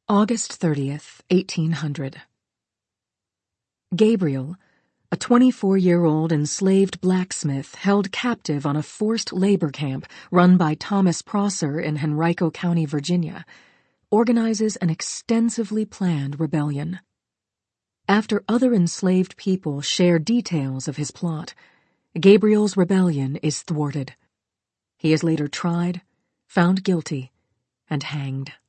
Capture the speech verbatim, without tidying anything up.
August thirtieth, eighteen hundred. Gabriel, a twenty-four-year-old enslaved blacksmith held captive on a forced labor camp run by Thomas Prosser in Henrico County, Virginia, organizes an extensively planned rebellion. After other enslaved people share details of his plot, Gabriel's rebellion is thwarted. He is later tried, found guilty, and hanged.